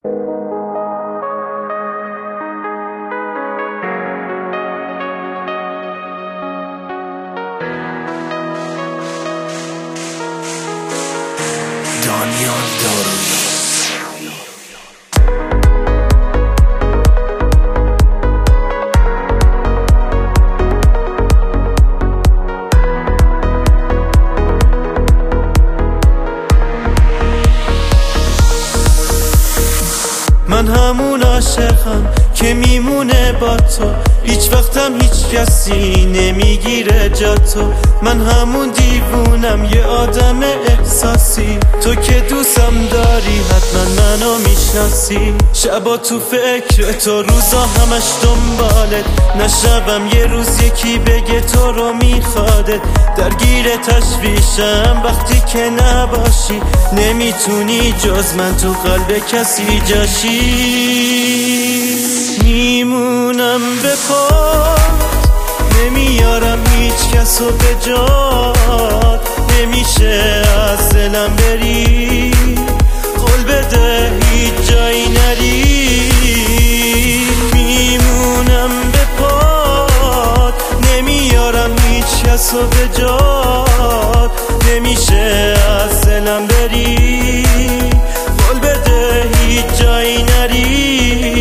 دانیال دارویی. من همون عاشقم که میمونه با تو، هیچ وقتم هیچ کسی نمیگیره جا تو. من همون دیوونم، یه آدم احساسی، تو که دوستم داری حتما منو میشناسی. شبا تو فکر تو، روزا همش دنبالت، نشبم یه روز یکی بگه تو رو میخوادت. درگیر تشویشم وقتی که نباشی، نمیتونی جز من تو قلب کسی جاشی. میمونم به پات، نمیارم هیچ کسو به جات، نمیشه از دلم بری، قول بده هیچ جایی نری. میمونم به پات، نمیارم هیچ کسو به جات، نمیشه از دلم بری، قول بده هیچ جایی نری.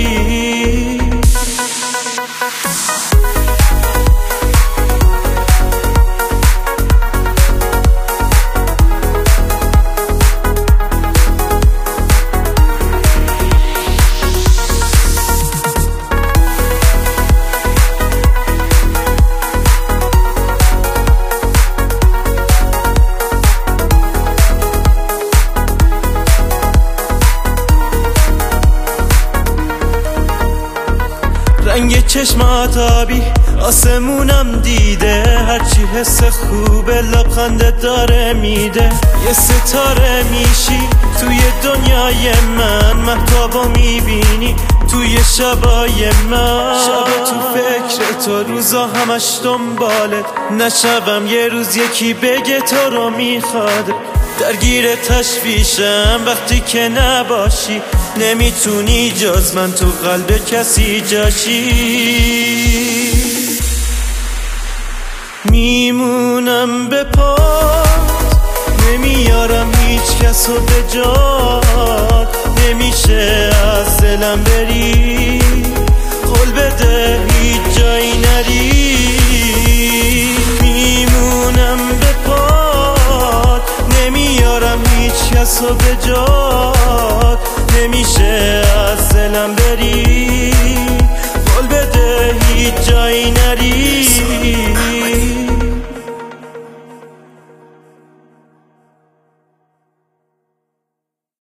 رنگ چشمات آبی، آسمونم دیده، هرچی حس خوبه لبخندت داره میده. یه ستاره میشی توی دنیای من، مهتابو میبینی توی شبای من. شبا تو فکر تو، روزا همش دنبالت، نشبم یه روز یکی بگه تو رو میخواد. درگیر تشویشم وقتی که نباشی، نمیتونی جز من تو قلب کسی جاشی. میمونم به پات، نمیارم هیچ کسو به جات، نمیشه از دلم بری، قول بده هیچ جایی نری. میمونم به پات، نمیارم هیچ کسو به جات، نمیشه از دلم بری،